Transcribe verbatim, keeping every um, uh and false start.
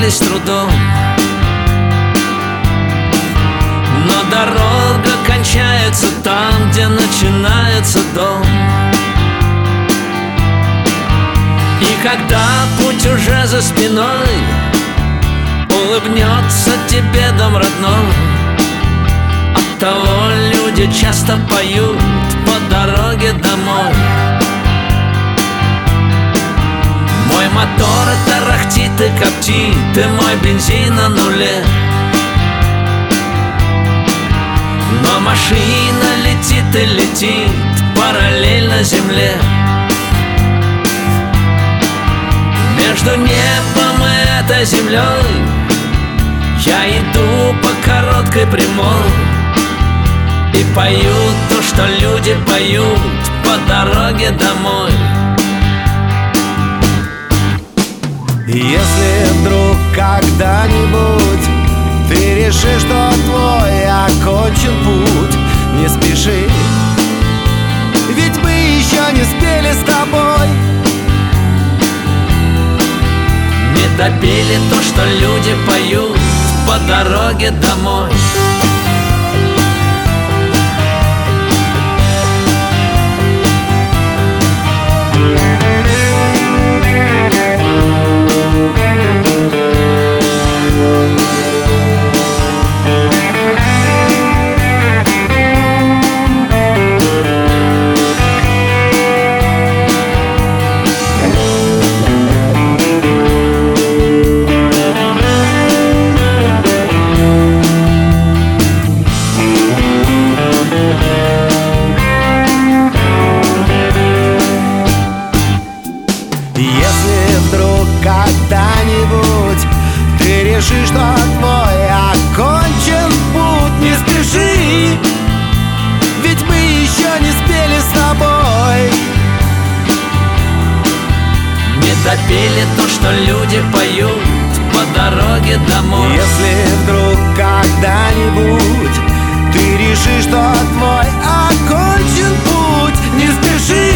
добрались с трудом, но дорога кончается там, где начинается дом. И когда путь уже за спиной, улыбнется тебе дом родной. Оттого люди часто поют по дороге домой. Мой мотор тарахтит и коптит, и мой бензин на нуле. Но машина летит и летит параллельно земле. Между небом и этой землей я иду по короткой прямой и пою то, что люди поют по дороге домой. Если вдруг когда-нибудь ты решишь, что твой окончен путь, не спеши, ведь мы еще не спели с тобой. Не допели то, что люди поют по дороге домой. Если вдруг когда-нибудь ты решишь, что твой окончен путь, не спеши, ведь мы еще не спели с тобой. Не допели то, что люди поют по дороге домой. Если вдруг когда-нибудь ты решишь, что твой окончен путь, не спеши,